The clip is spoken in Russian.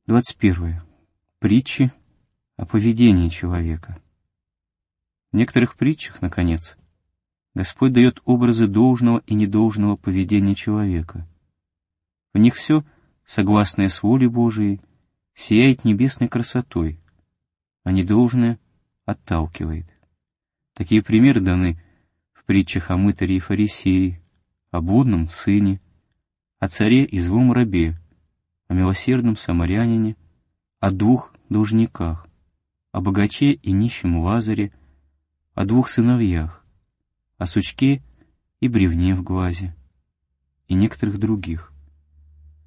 21. Притчи о поведении человека. В некоторых притчах, наконец, Господь дает образы должного и недолжного поведения человека. В них все, согласное с волей Божией, сияет небесной красотой, а недолжное отталкивает. Такие примеры даны в притчах о мытаре и фарисее, о блудном сыне, о царе и злом рабе, о милосердном самарянине, о двух должниках, о богаче и нищем Лазаре, о двух сыновьях, о сучке и бревне в глазе и некоторых других.